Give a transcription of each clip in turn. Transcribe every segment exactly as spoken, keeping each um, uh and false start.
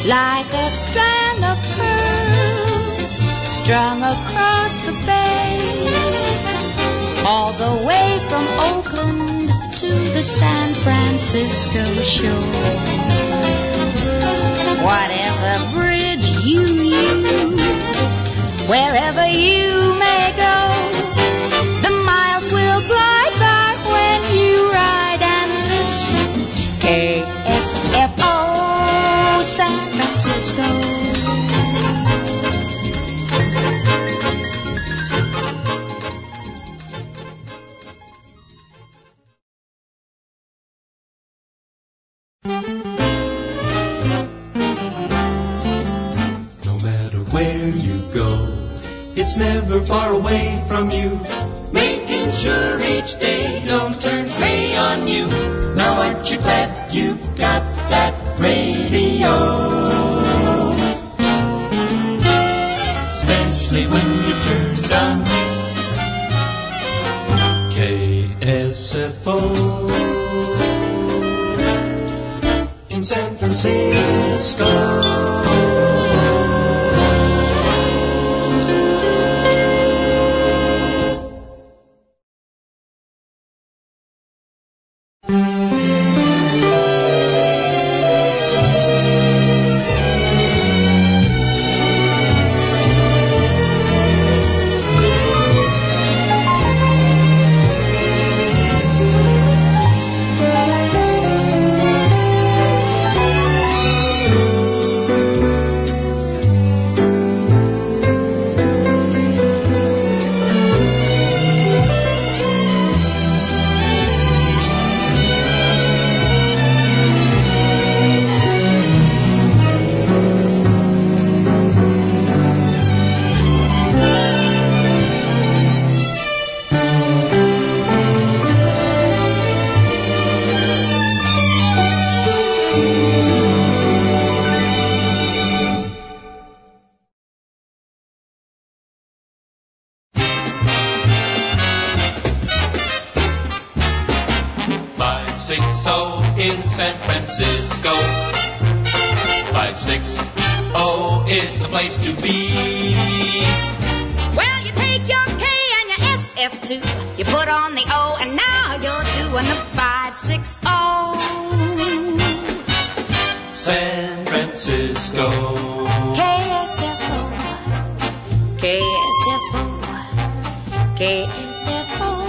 like a strand of pearls strung across the bay, all the way from Oakland to the San Francisco shore. Whatever bridge you use, wherever you may go, the miles will glide by when you ride and listen. K S F O, San Francisco. It's never far away from you, making sure each day don't turn gray on you. Now aren't you glad you've got that radio? Especially when you're turned on K S F O in San Francisco. In San Francisco, five six zero is the place to be. Well, you take your K and your S F two, you put on the O, and now you're doing the five six zero. San Francisco. K S F O, K S F O, K S F O.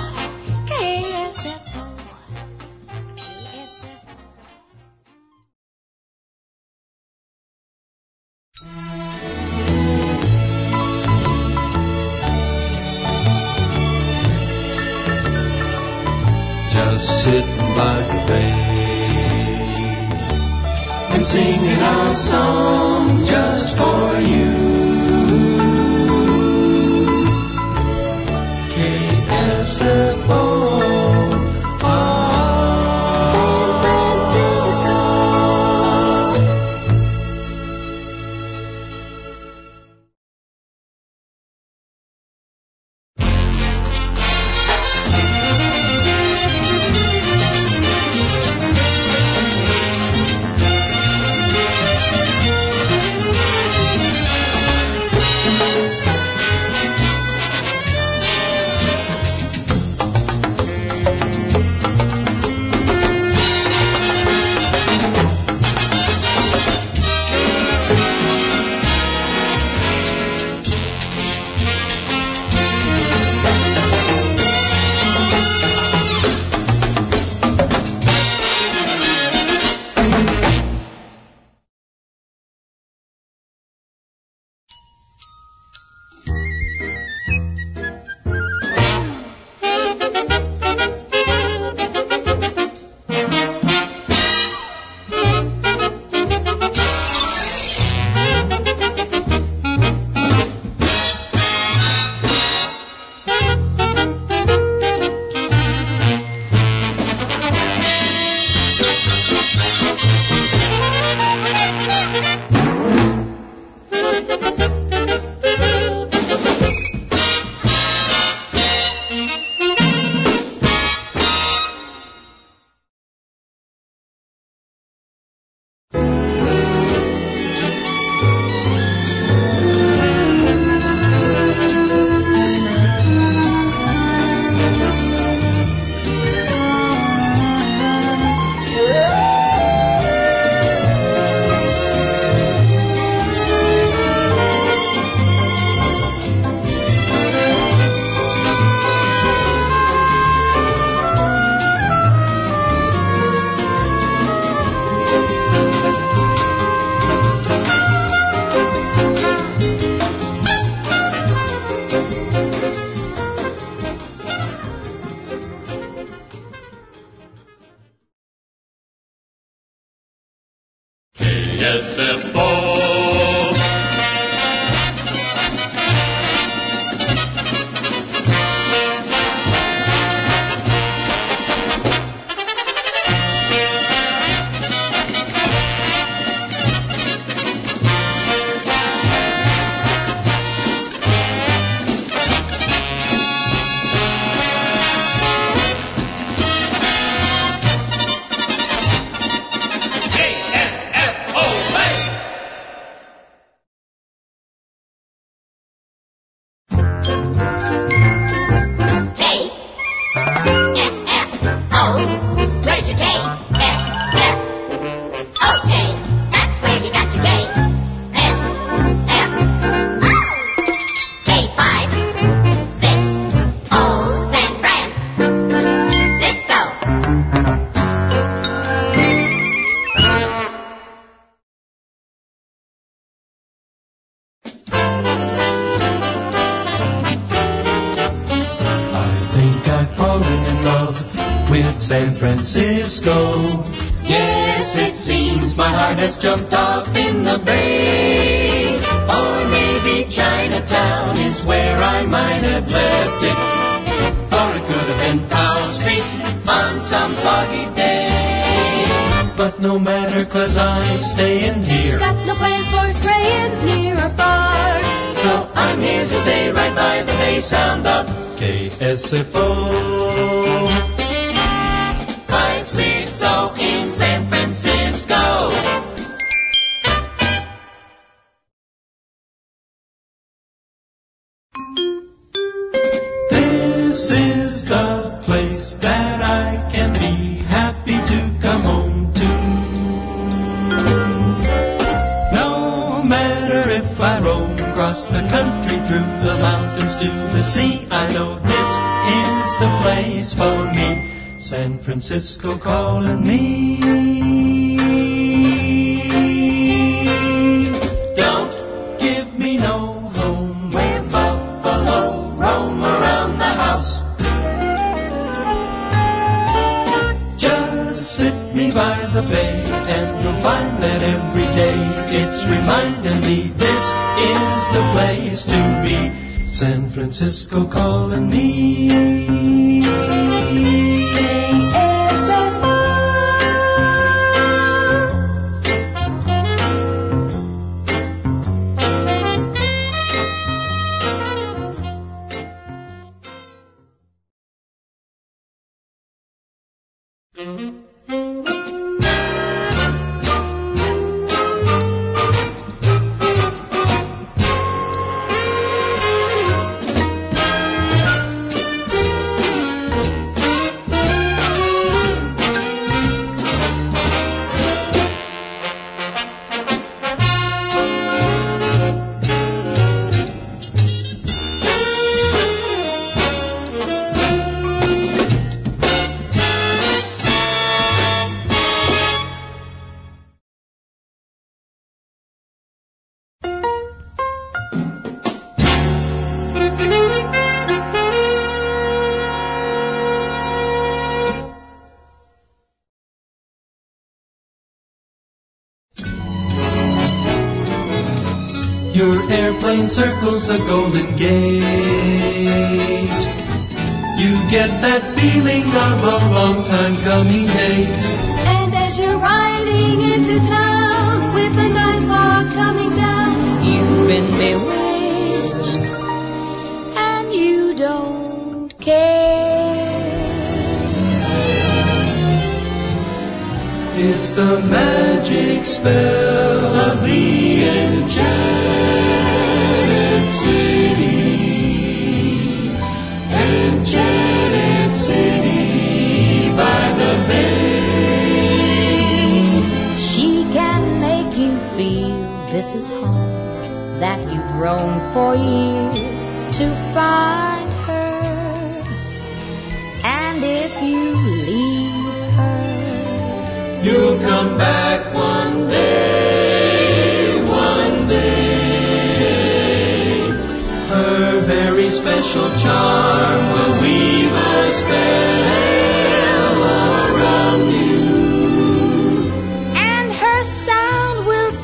Sitting by the bay and singing a song just for you. K S F O, S F O. San Francisco. Yes, it seems my heart has jumped off in the bay. Or maybe Chinatown is where I might have left it. Or it could have been Powell Street on some foggy day. But no matter, 'cause I'm staying here. Got no plans for straying near or far. So I'm here to stay right by the bay sound of K S F O. five six zero in San Francisco. This is the place that I can be happy to come home to. No matter if I roam across the country, through the mountains to the sea, I know this is the place for me. San Francisco calling me. Don't give me no home where buffalo roam around the house. Just sit me by the bay and you'll find that every day it's reminding me this is the place to be. San Francisco calling me. Your airplane circles the Golden Gate. You get that feeling of a long time coming date. And as you're riding into town with the night fog coming down, you've been bewitched and you don't care. It's the magic spell of the enchanted city, enchanted city by the bay. She can make you feel this is home, that you've roamed for years to find her. And if you leave her, you'll come back one day, one day. Her very special charm will weave a spell around you. and her sound will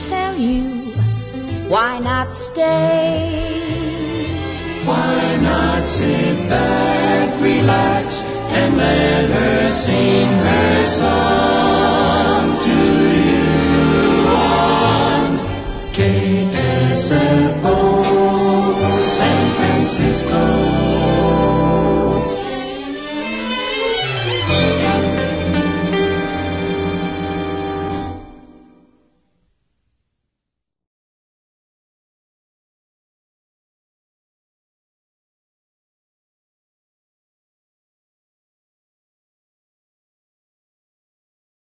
not stay? Why not sit back, relax, and let her sing her song to you on K S F O San Francisco.